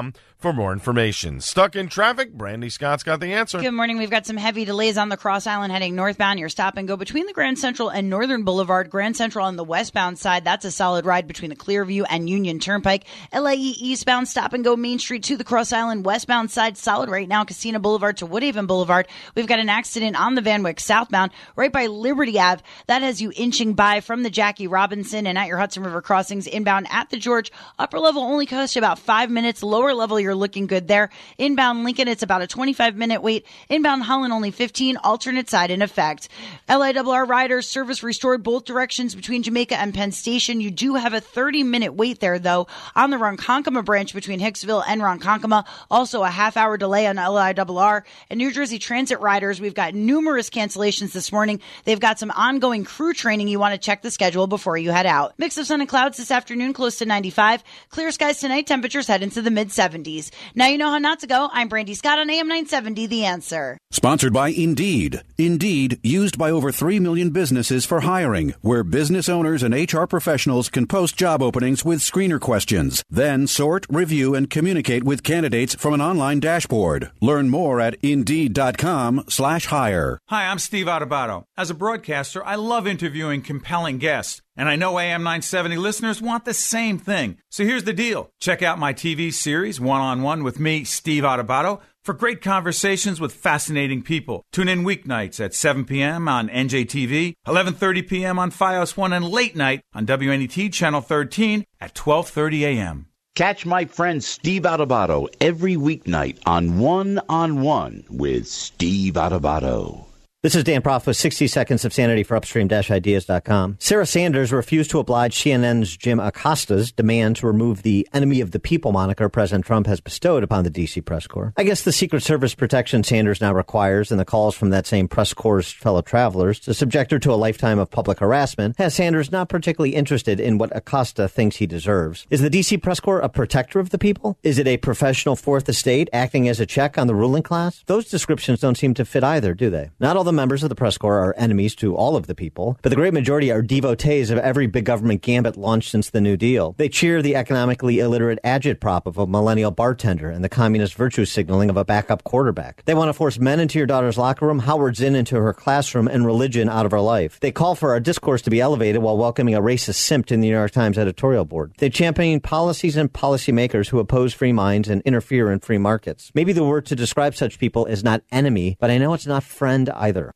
for more information. Stuck in traffic? Brandy Scott's got the answer. Good morning. We've got some heavy delays on the Cross Island heading northbound. Your stop and go between the Grand Central and Northern Boulevard. Grand Central on the westbound side. That's a solid ride between the Clearview and Union Turnpike. L A E eastbound stop and go Main Street to the Cross Island westbound side. Solid right now. Casino Boulevard to Woodhaven Boulevard. We've got an accident on the Van Wyck southbound right by Liberty Ave. That has you inching by from the Jackie Robinson and at your Hudson River crossings inbound at the George. Upper level only costs you about five minutes. Lower level, you're looking good there. Inbound Lincoln, it's about a twenty-five minute wait. Inbound Holland, only fifteen. Alternate side in effect. L I R R riders, service restored both directions between Jamaica and Penn Station. You do have a thirty minute wait there, though, on the Ronkonkoma branch between Hicksville and Ronkonkoma. Also a half hour delay on L I R R. And New Jersey Transit riders, we've got numerous cancellations this morning. They've got some ongoing crew training. You want to check the schedule before you head out. Mix of sun and clouds this afternoon, close to ninety-five. Clear skies tonight, temperatures head into the mid seventies. Now you know how not to go. I'm Brandy Scott on A M nine seventy, The Answer. Sponsored by Indeed. Indeed, used by over three million businesses for hiring, where business owners and H R professionals can post job openings with screener questions. Then sort, review, and communicate with candidates from an online dashboard. Learn more at Indeed.com slash hire. Hi, I'm Steve Adubato. As a broadcaster, I love interviewing compelling guests. And I know A M nine seventy listeners want the same thing. So here's the deal. Check out my T V series, One-on-One with me, Steve Adubato, for great conversations with fascinating people. Tune in weeknights at seven p.m. on N J T V, eleven thirty p.m. on Fios one, and late night on W N E T Channel thirteen at twelve thirty a.m. Catch my friend Steve Adubato every weeknight on One-on-One with Steve Adubato. This is Dan Proft with sixty seconds of sanity for upstream dash ideas dot com. Sarah Sanders refused to oblige C N N's Jim Acosta's demand to remove the enemy of the people moniker President Trump has bestowed upon the D C press corps. I guess the Secret Service protection Sanders now requires and the calls from that same press corps' fellow travelers to subject her to a lifetime of public harassment has Sanders not particularly interested in what Acosta thinks he deserves. Is the D C press corps a protector of the people? Is it a professional fourth estate acting as a check on the ruling class? Those descriptions don't seem to fit either, do they? Not all the members of the press corps are enemies to all of the people, but the great majority are devotees of every big government gambit launched since the New Deal. They cheer the economically illiterate agitprop of a millennial bartender and the communist virtue signaling of a backup quarterback. They want to force men into your daughter's locker room, Howard Zinn into her classroom, and religion out of her life. They call for our discourse to be elevated while welcoming a racist simp to the New York Times editorial board. They champion policies and policymakers who oppose free minds and interfere in free markets. Maybe the word to describe such people is not enemy, but I know it's not friend either.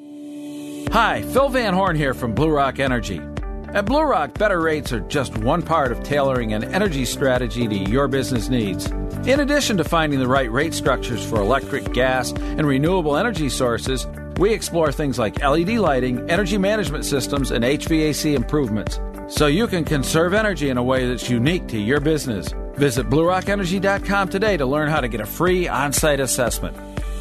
Hi, Phil Van Horn here from Blue Rock Energy. At Blue Rock, better rates are just one part of tailoring an energy strategy to your business needs. In addition to finding the right rate structures for electric, gas, and renewable energy sources, we explore things like L E D lighting, energy management systems, and H V A C improvements, so you can conserve energy in a way that's unique to your business. Visit Blue Rock Energy dot com today to learn how to get a free on-site assessment.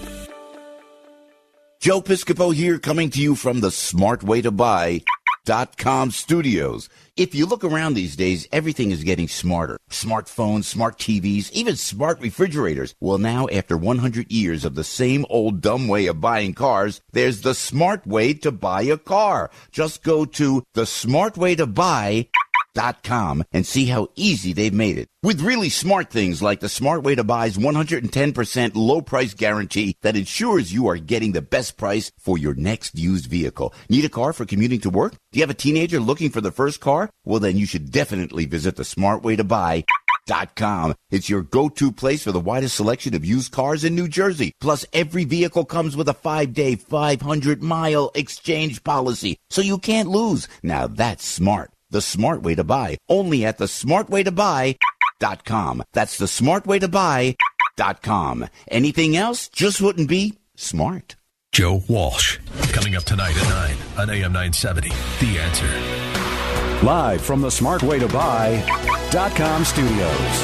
Joe Piscopo here, coming to you from the smart way to buy dot com studios. If you look around these days, everything is getting smarter. Smartphones, smart T Vs, even smart refrigerators. Well, now, after one hundred years of the same old dumb way of buying cars, there's the smart way to buy a car. Just go to the smart way to buy dot com and see how easy they've made it. With really smart things like the Smart Way to Buy's one hundred ten percent low price guarantee that ensures you are getting the best price for your next used vehicle. Need a car for commuting to work? Do you have a teenager looking for the first car? Well, then you should definitely visit the Smart Way to Buy dot com. It's your go-to place for the widest selection of used cars in New Jersey. Plus, every vehicle comes with a five-day, five hundred mile exchange policy, so you can't lose. Now that's smart. The Smart Way to Buy, only at the smart way to buy dot com. That's the smart way to buy dot com. Anything else just wouldn't be smart. Joe Walsh, coming up tonight at nine on A M nine seventy. The Answer. Live from the smart way to buy dot com studios.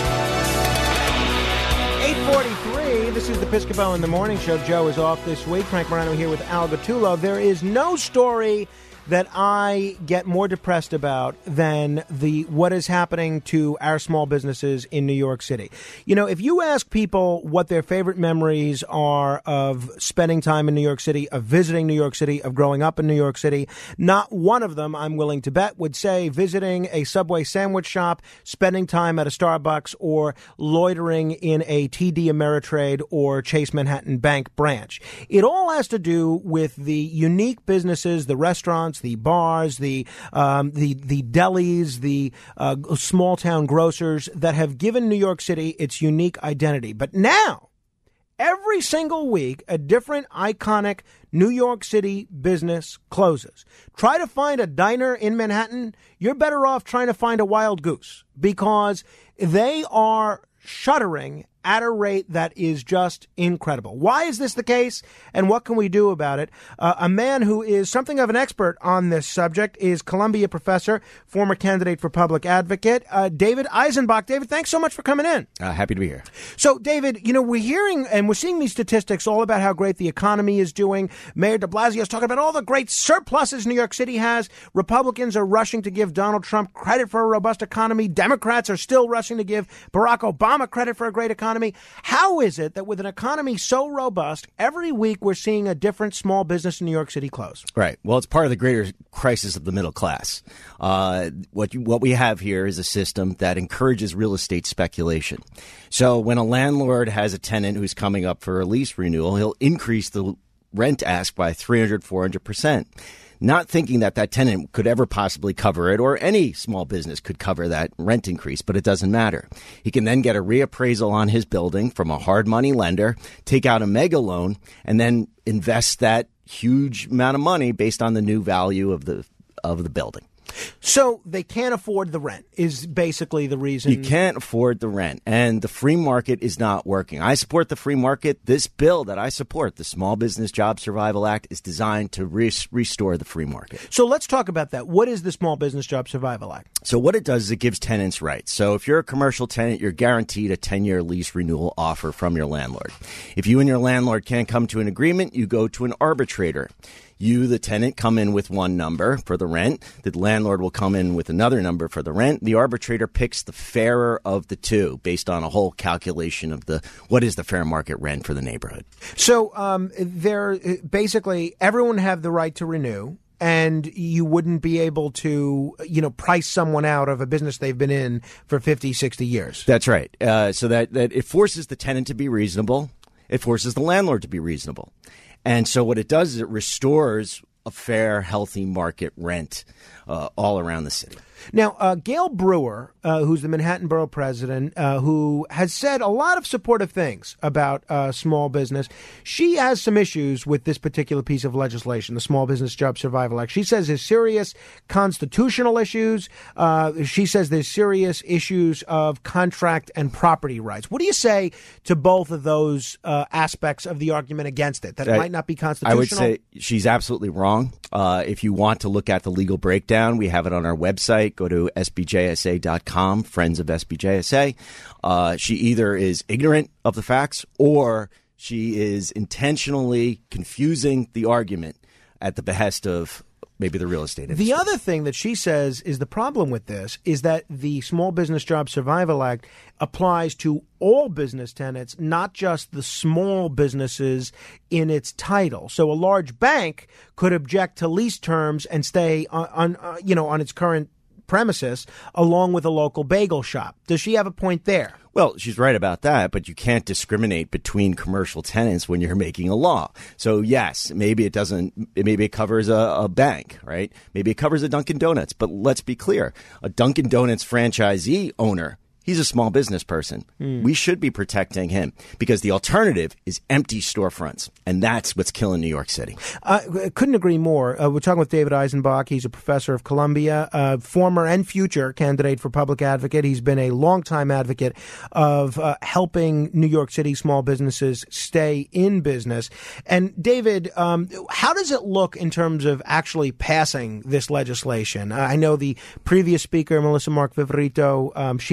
eight forty-three, this is the Piscopo in the Morning Show. Joe is off this week. Frank Morano here with Al Gattullo. There is no story that I get more depressed about than the what is happening to our small businesses in New York City. You know, if you ask people what their favorite memories are of spending time in New York City, of visiting New York City, of growing up in New York City, not one of them, I'm willing to bet, would say visiting a Subway sandwich shop, spending time at a Starbucks, or loitering in a T D Ameritrade or Chase Manhattan Bank branch. It all has to do with the unique businesses, the restaurants, the bars, the um, the the delis, the uh, small town grocers that have given New York City its unique identity. But now, every single week, a different iconic New York City business closes. Try to find a diner in Manhattan, you're better off trying to find a wild goose, because they are shuttering at a rate that is just incredible. Why is this the case, and what can we do about it? Uh, a man who is something of an expert on this subject is Columbia professor, former candidate for public advocate, uh, David Eisenbach. David, thanks so much for coming in. Uh, happy to be here. So, David, you know, we're hearing and we're seeing these statistics all about how great the economy is doing. Mayor de Blasio is talking about all the great surpluses New York City has. Republicans are rushing to give Donald Trump credit for a robust economy. Democrats are still rushing to give Barack Obama credit for a great economy. How is it that with an economy so robust, every week we're seeing a different small business in New York City close? Right. Well, it's part of the greater crisis of the middle class. Uh, what you, what we have here is a system that encourages real estate speculation. So when a landlord has a tenant who's coming up for a lease renewal, he'll increase the rent ask by three hundred, four hundred percent. Not thinking that that tenant could ever possibly cover it, or any small business could cover that rent increase, but it doesn't matter. He can then get a reappraisal on his building from a hard money lender, take out a mega loan, and then invest that huge amount of money based on the new value of the of the building. So they can't afford the rent is basically the reason. You can't afford the rent, and the free market is not working. I support the free market. This bill that I support, the Small Business Job Survival Act, is designed to re- restore the free market. So let's talk about that. What is the Small Business Job Survival Act? So what it does is it gives tenants rights. So if you're a commercial tenant, you're guaranteed a ten-year lease renewal offer from your landlord. If you and your landlord can't come to an agreement, you go to an arbitrator. You, the tenant, come in with one number for the rent. The landlord will come in with another number for the rent. The arbitrator picks the fairer of the two based on a whole calculation of the what is the fair market rent for the neighborhood. So um, there, basically, everyone have the right to renew. And you wouldn't be able to, you know, price someone out of a business they've been in for fifty, sixty years. That's right. Uh, so that, that it forces the tenant to be reasonable. It forces the landlord to be reasonable. And so what it does is it restores a fair, healthy market rent uh, all around the city. Now, uh, Gail Brewer, uh, who's the Manhattan Borough president, uh, who has said a lot of supportive things about uh, small business, she has some issues with this particular piece of legislation, the Small Business Job Survival Act. She says there's serious constitutional issues. Uh, she says there's serious issues of contract and property rights. What do you say to both of those uh, aspects of the argument against it, that it I, might not be constitutional? I would say she's absolutely wrong. Uh, if you want to look at the legal breakdown, we have it on our website. Go to S B J S A dot com, Friends of S B J S A. Uh, she either is ignorant of the facts or she is intentionally confusing the argument at the behest of maybe the real estate industry. The other thing that she says is the problem with this is that the Small Business Job Survival Act applies to all business tenants, not just the small businesses in its title. So a large bank could object to lease terms and stay on, on uh, you know, on its current premises along with a local bagel shop. Does she have a point there? Well, she's right about that, but you can't discriminate between commercial tenants when you're making a law. So, yes, maybe it doesn't, maybe it covers a, a bank, right? Maybe it covers a Dunkin' Donuts. But let's be clear, a Dunkin' Donuts franchisee owner, he's a small business person. Mm. We should be protecting him because the alternative is empty storefronts. And that's what's killing New York City. I uh, couldn't agree more. Uh, we're talking with David Eisenbach. He's a professor of Columbia, uh, former and future candidate for public advocate. He's been a longtime advocate of uh, helping New York City small businesses stay in business. And David, um, how does it look in terms of actually passing this legislation? Uh, I know the previous speaker, Melissa Mark Viverito, um, she didn't really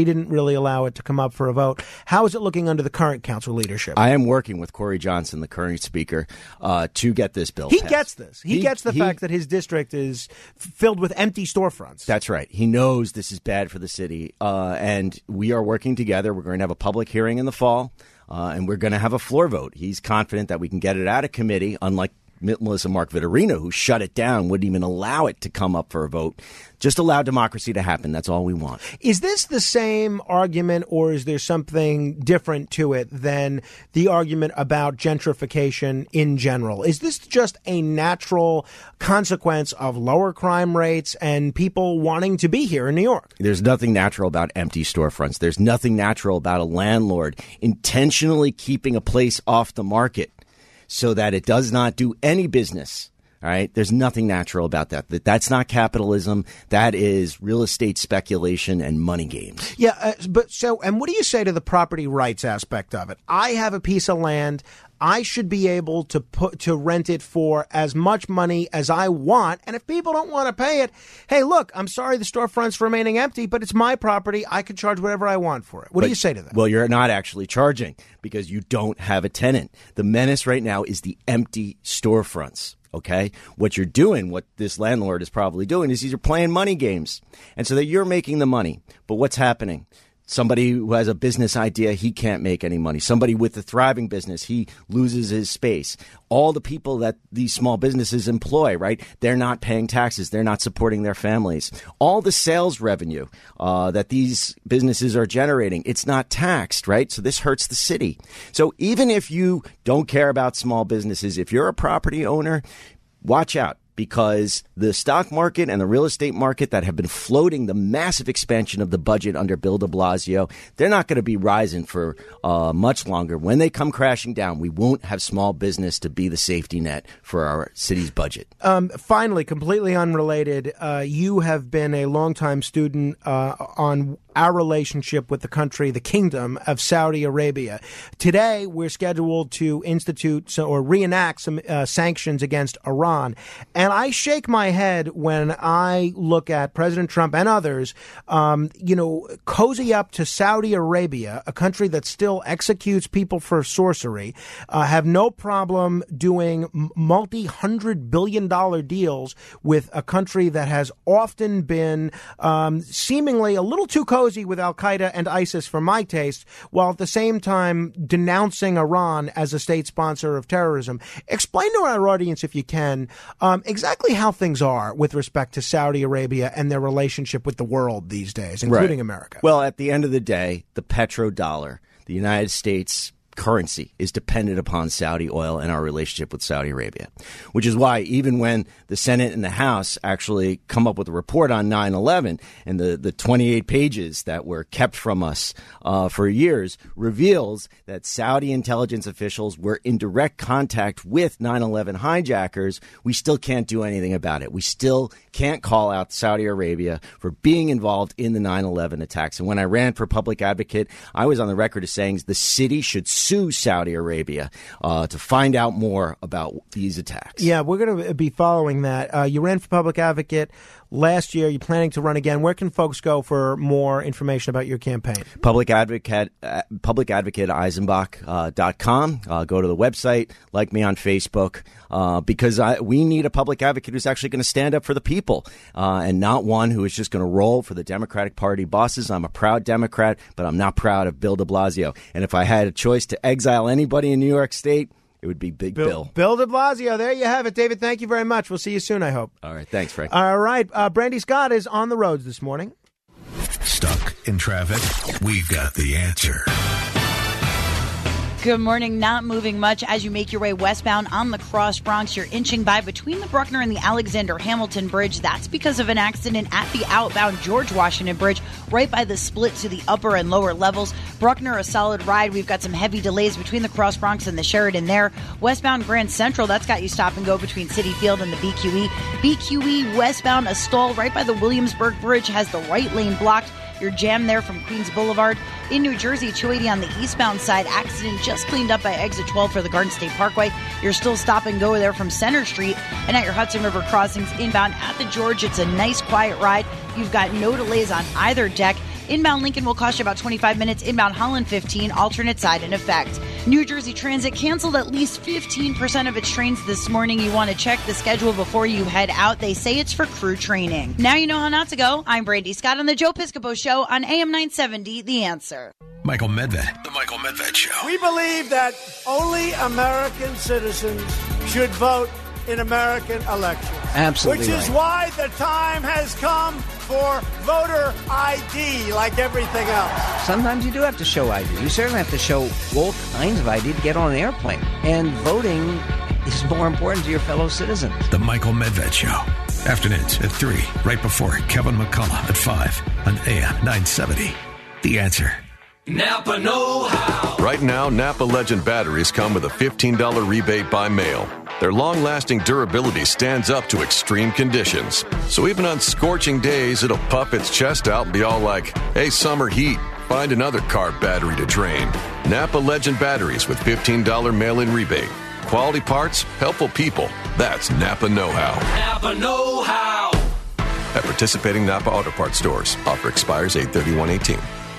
really allow it to come up for a vote. How is it looking under the current council leadership? I am working with Corey Johnson, the current speaker, uh, to get this bill He passed. gets this. He, he gets the he, fact that his district is f- filled with empty storefronts. That's right. He knows this is bad for the city, uh, and we are working together. We're going to have a public hearing in the fall, uh, and we're going to have a floor vote. He's confident that we can get it out of committee, unlike Melissa Mark Vitorino, who shut it down, wouldn't even allow it to come up for a vote. Just allow democracy to happen. That's all we want. Is this the same argument, or is there something different to it than the argument about gentrification in general? Is this just a natural consequence of lower crime rates and people wanting to be here in New York? There's nothing natural about empty storefronts. There's nothing natural about a landlord intentionally keeping a place off the market so that it does not do any business. All right. There's nothing natural about that. That That's not capitalism. That is real estate speculation and money games. Yeah. Uh, but so, and what do you say to the property rights aspect of it? I have a piece of land. I should be able to put to rent it for as much money as I want. And if people don't want to pay it, hey, look, I'm sorry the storefront's remaining empty, but it's my property. I can charge whatever I want for it. What but, do you say to that? Well, you're not actually charging because you don't have a tenant. The menace right now is the empty storefronts. OK, what you're doing, what this landlord is probably doing is you're playing money games. And so that you're making the money. But what's happening? Somebody who has a business idea, he can't make any money. Somebody with a thriving business, he loses his space. All the people that these small businesses employ, right? They're not paying taxes. They're not supporting their families. All the sales revenue uh, that these businesses are generating, it's not taxed, right? So this hurts the city. So even if you don't care about small businesses, if you're a property owner, watch out. Because the stock market and the real estate market that have been floating the massive expansion of the budget under Bill de Blasio, they're not going to be rising for uh, much longer. When they come crashing down, we won't have small business to be the safety net for our city's budget. Um, finally, completely unrelated, uh, you have been a longtime student uh, on our relationship with the country, the Kingdom of Saudi Arabia. Today, we're scheduled to institute so, or reenact some uh, sanctions against Iran. And I shake my head when I look at President Trump and others, um, you know, cozy up to Saudi Arabia, a country that still executes people for sorcery, uh, have no problem doing multi-hundred billion dollar deals with a country that has often been um, seemingly a little too cozy with Al-Qaeda and ISIS for my taste, while at the same time denouncing Iran as a state sponsor of terrorism. Explain to our audience, if you can, um, exactly how things are with respect to Saudi Arabia and their relationship with the world these days, including right. America. Well, at the end of the day, the petrodollar, the United States currency, is dependent upon Saudi oil and our relationship with Saudi Arabia, which is why even when the Senate and the House actually come up with a report on nine eleven and the, the twenty-eight pages that were kept from us uh, for years reveals that Saudi intelligence officials were in direct contact with nine eleven hijackers, we still can't do anything about it. We still can't call out Saudi Arabia for being involved in the nine eleven attacks. And when I ran for public advocate, I was on the record as saying the city should sue Saudi Arabia uh, to find out more about these attacks. Yeah, we're going to be following that. Uh, you ran for public advocate last year. You're planning to run again. Where can folks go for more information about your campaign? Public Advocate, uh, public advocate eisenbach dot com. Uh, go to the website, like me on Facebook, uh, because I, we need a public advocate who's actually going to stand up for the people uh, and not one who is just going to roll for the Democratic Party bosses. I'm a proud Democrat, but I'm not proud of Bill de Blasio. And if I had a choice to exile anybody in New York State, it would be Big Bill. Bill, Bill de Blasio. There you have it. David, thank you very much. We'll see you soon, I hope. All right. Thanks, Frank. All right. Uh, Brandy Scott is on the roads this morning. Stuck in traffic? We've got the answer. Good morning. Not moving much as you make your way westbound on the Cross Bronx. You're inching by between the Bruckner and the Alexander Hamilton Bridge. That's because of an accident at the outbound George Washington Bridge, right by the split to the upper and lower levels. Bruckner, a solid ride. We've got some heavy delays between the Cross Bronx and the Sheridan there. Westbound Grand Central, that's got you stop and go between City Field and the B Q E. B Q E westbound, a stall right by the Williamsburg Bridge, has the right lane blocked. You're jammed there from Queens Boulevard. In New Jersey, two eighty on the eastbound side. Accident just cleaned up by exit twelve for the Garden State Parkway. You're still stop and go there from Center Street. And at your Hudson River crossings inbound at the George, it's a nice quiet ride. You've got no delays on either deck. Inbound Lincoln will cost you about twenty-five minutes. Inbound Holland, fifteen. Alternate side in effect. New Jersey Transit canceled at least fifteen percent of its trains this morning. You want to check the schedule before you head out. They say it's for crew training. Now you know how not to go. I'm Brandy Scott on the Joe Piscopo Show on A M nine seventy, The Answer. Michael Medved, The Michael Medved Show. We believe that only American citizens should vote in American elections. Absolutely. Which is right. why the time has come for voter I D, like everything else. Sometimes you do have to show I D. You certainly have to show all kinds of I D to get on an airplane. And voting is more important to your fellow citizens. The Michael Medved Show. Afternoons at three, right before Kevin McCullough at five on A M nine seventy. The Answer. Napa know-how. Right now, Napa Legend batteries come with a fifteen dollars rebate by mail. Their long-lasting durability stands up to extreme conditions. So even on scorching days, it'll puff its chest out and be all like, hey, summer heat, find another car battery to drain. Napa Legend batteries with fifteen dollars mail-in rebate. Quality parts, helpful people. That's Napa know-how. Napa know-how. At participating Napa Auto Parts stores. Offer expires eight thirty-one eighteen.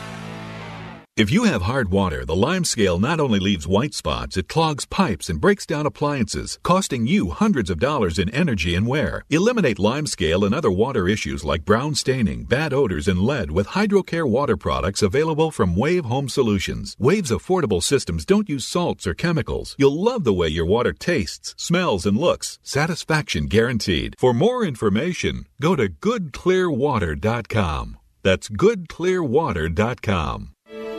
If you have hard water, the LimeScale not only leaves white spots, it clogs pipes and breaks down appliances, costing you hundreds of dollars in energy and wear. Eliminate LimeScale and other water issues like brown staining, bad odors, and lead with HydroCare water products available from Wave Home Solutions. Wave's affordable systems don't use salts or chemicals. You'll love the way your water tastes, smells, and looks. Satisfaction guaranteed. For more information, go to good clear water dot com. That's good clear water dot com.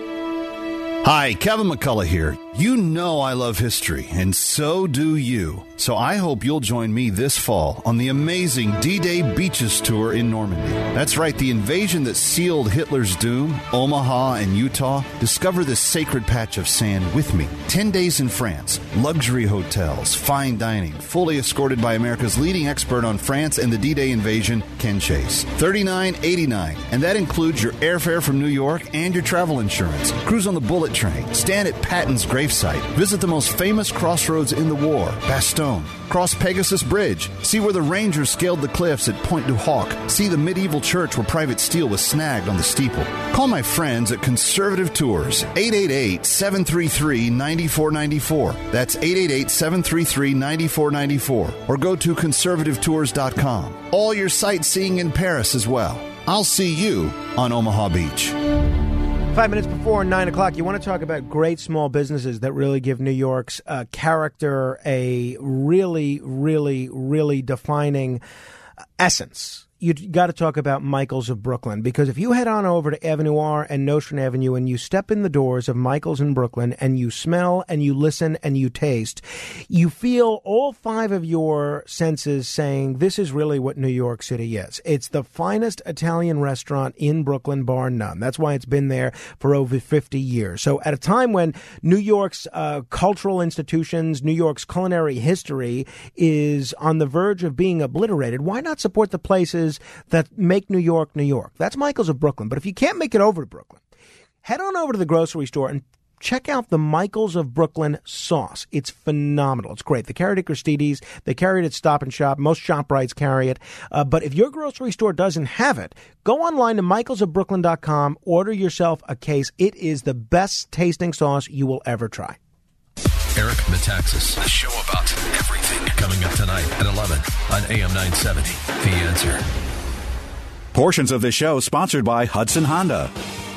Hi, Kevin McCullough here. You know I love history, and so do you. So I hope you'll join me this fall on the amazing D-Day Beaches Tour in Normandy. That's right, the invasion that sealed Hitler's doom, Omaha and Utah. Discover this sacred patch of sand with me. Ten days in France, luxury hotels, fine dining, fully escorted by America's leading expert on France and the D-Day invasion, Ken Chase. thirty-nine eighty-nine, and that includes your airfare from New York and your travel insurance. Cruise on the bullet train, stand at Patton's gravesite, visit the most famous crossroads in the war, Bastogne, cross Pegasus Bridge, see where the Rangers scaled the cliffs at Pointe du Hoc, see the medieval church where Private Steele was snagged on the steeple. Call my friends at Conservative Tours, eight eight eight, seven three three, nine four nine four. That's eight eight eight, seven three three, nine four nine four. Or go to conservative tours dot com. All your sightseeing in Paris as well. I'll see you on Omaha Beach. Five minutes before nine o'clock, you want to talk about great small businesses that really give New York's uh, character a really, really, really defining essence. You got to talk about Michael's of Brooklyn, because if you head on over to Avenue R and Nostrand Avenue and you step in the doors of Michael's in Brooklyn and you smell and you listen and you taste, you feel all five of your senses saying this is really what New York City is. It's the finest Italian restaurant in Brooklyn, bar none. That's why it's been there for over fifty years. So at a time when New York's uh, cultural institutions, New York's culinary history is on the verge of being obliterated, why not support the places that make New York, New York? That's Michael's of Brooklyn. But if you can't make it over to Brooklyn, head on over to the grocery store and check out the Michael's of Brooklyn sauce. It's phenomenal. It's great. They carry it at Christie's. They carry it at Stop and Shop. Most ShopRites carry it. Uh, but if your grocery store doesn't have it, go online to michaels of brooklyn dot com. Order yourself a case. It is the best tasting sauce you will ever try. Eric Metaxas, the show about everything, coming up tonight at eleven on A M nine seventy. The Answer. Portions of this show sponsored by Hudson Honda.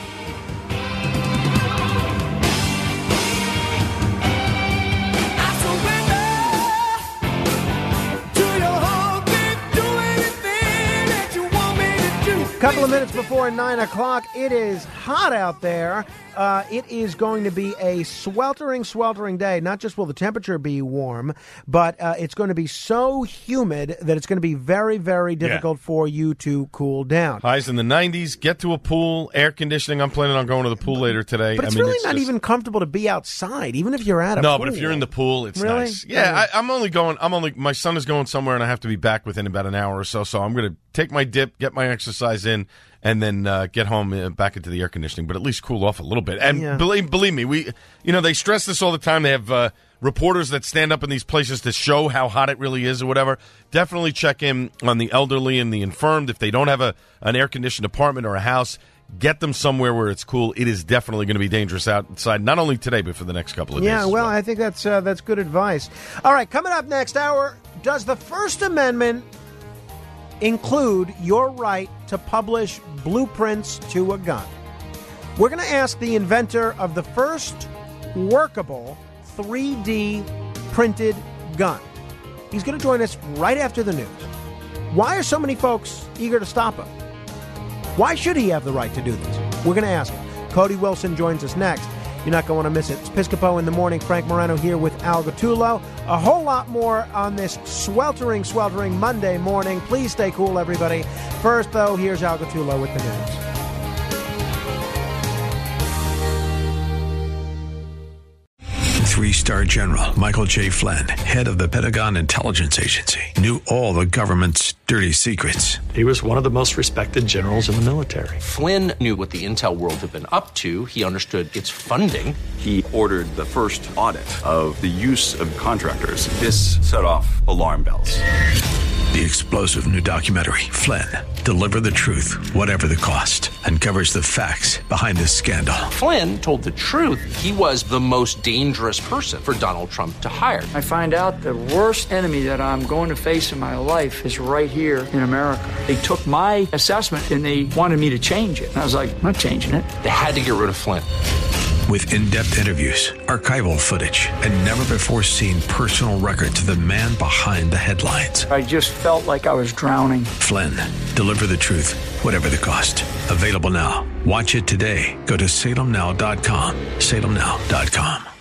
Couple of minutes before nine o'clock, it is hot out there. Uh, it is going to be a sweltering, sweltering day. Not just will the temperature be warm, but uh, it's going to be so humid that it's going to be very, very difficult yeah. for you to cool down. Highs in the nineties. Get to a pool, air conditioning. I'm planning on going to the pool later today. But it's I mean, really it's not just... even comfortable to be outside, even if you're at a no, pool. No, but if you're in the pool, it's really? nice. Yeah, I, I'm only going, I'm only, my son is going somewhere and I have to be back within about an hour or so, so I'm going to take my dip, get my exercise in, and then uh, get home uh, back into the air conditioning, but at least cool off a little bit. And yeah. believe believe me, we you know they stress this all the time. They have uh, reporters that stand up in these places to show how hot it really is or whatever. Definitely check in on the elderly and the infirmed. If they don't have a an air conditioned apartment or a house, Get them somewhere where it's cool. It is definitely going to be dangerous outside, not only today, but for the next couple of Yeah, days. well, I think that's uh, that's good advice. All right, coming up next hour, does the First Amendment include your right to publish blueprints to a gun? We're going to ask the inventor of the first workable three D printed gun. He's going to join us right after the news. Why are so many folks eager to stop him? Why should he have the right to do this? We're going to ask him. Cody Wilson joins us next. You're not going to want to miss it. It's Piscopo in the Morning. Frank Morano here with Al Gattullo. A whole lot more on this sweltering, sweltering Monday morning. Please stay cool, everybody. First, though, here's Al Gattullo with the news. Three-star general Michael J. Flynn, head of the Pentagon Intelligence Agency, knew all the government's dirty secrets. He was one of the most respected generals in the military. Flynn knew what the intel world had been up to. He understood its funding. He ordered the first audit of the use of contractors. This set off alarm bells. The explosive new documentary, Flynn, Deliver the Truth, Whatever the Cost, uncovers the facts behind this scandal. Flynn told the truth. He was the most dangerous person for Donald Trump to hire. I find out the worst enemy that I'm going to face in my life is right here in America. They took my assessment and they wanted me to change it. And I was like, I'm not changing it. They had to get rid of Flynn. With in-depth interviews, archival footage, and never-before-seen personal records of the man behind the headlines. I just felt like I was drowning. Flynn, Deliver the Truth, Whatever the Cost. Available now. Watch it today. Go to salem now dot com. salem now dot com.